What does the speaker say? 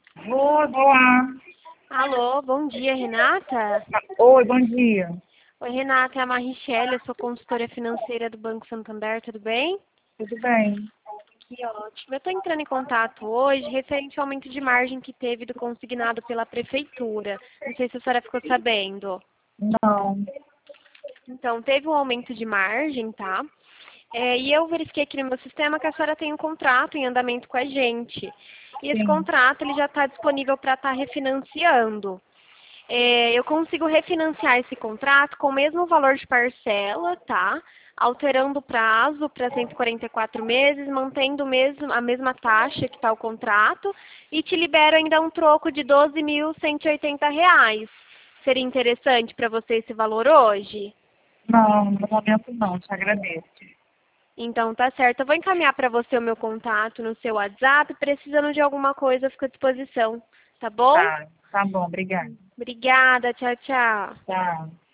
Oi, boa. Alô, bom dia, Renata. Oi, bom dia. Oi, Renata, é a Marichelle, eu sou consultora financeira do Banco Santander, tudo bem? Tudo bem? Que ótimo. Eu estou entrando em contato hoje referente ao aumento de margem que teve do consignado pela Prefeitura. Não sei se a senhora ficou sabendo. Não. Então, teve um aumento de margem, tá? E eu verifiquei aqui no meu sistema que a senhora tem um contrato em andamento com a gente. E esse Sim. contrato ele já está disponível para estar refinanciando. Eu consigo refinanciar esse contrato com o mesmo valor de parcela, tá? Alterando o prazo para 144 meses, mantendo a mesma taxa que está o contrato e te libero ainda um troco de R$ 12.180. Seria interessante para você esse valor hoje? Não, no momento não, te agradeço. Então tá certo. Eu vou encaminhar para você o meu contato no seu WhatsApp. Precisando de alguma coisa, eu fico à disposição. Tá bom? Tá bom, obrigada. Obrigada. Tchau, tchau. Tchau.